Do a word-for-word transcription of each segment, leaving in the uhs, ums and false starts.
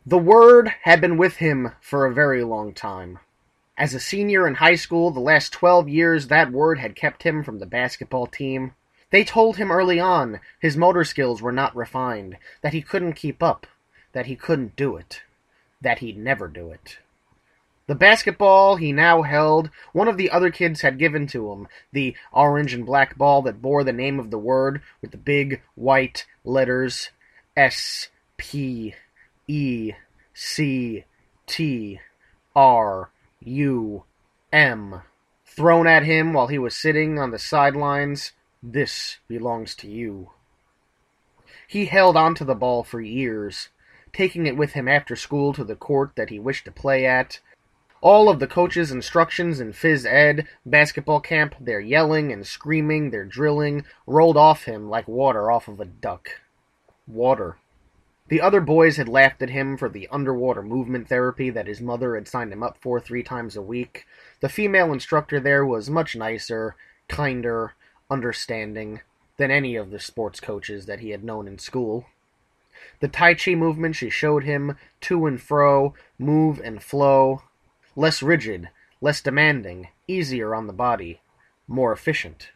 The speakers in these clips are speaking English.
The word had been with him for a very long time. As a senior in high school, the last twelve years, that word had kept him from the basketball team. They told him early on his motor skills were not refined, that he couldn't keep up, that he couldn't do it, that he'd never do it. The basketball he now held, one of the other kids had given to him, the orange and black ball that bore the name of the word with the big white letters S P E C T R U M, thrown at him while he was sitting on the sidelines. This belongs to you. He held onto the ball for years, taking it with him after school to the court that he wished to play at. All of the coaches' instructions in phys ed, basketball camp, their yelling and screaming, their drilling, rolled off him like water off of a duck. Water. The other boys had laughed at him for the underwater movement therapy that his mother had signed him up for three times a week. The female instructor there was much nicer, kinder, understanding than any of the sports coaches that he had known in school. The Tai Chi movement she showed him, to and fro, move and flow, less rigid, less demanding, easier on the body, more efficient.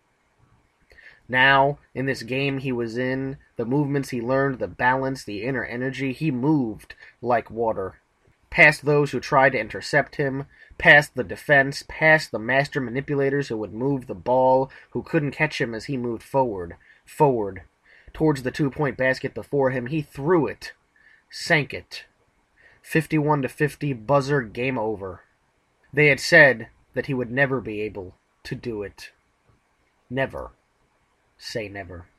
Now, in this game he was in, the movements he learned, the balance, the inner energy, he moved like water. Past those who tried to intercept him, past the defense, past the master manipulators who would move the ball, who couldn't catch him as he moved forward, forward. Towards the two-point basket before him, he threw it, sank it. fifty-one to fifty, buzzer, game over. They had said that he would never be able to do it. Never. Say never.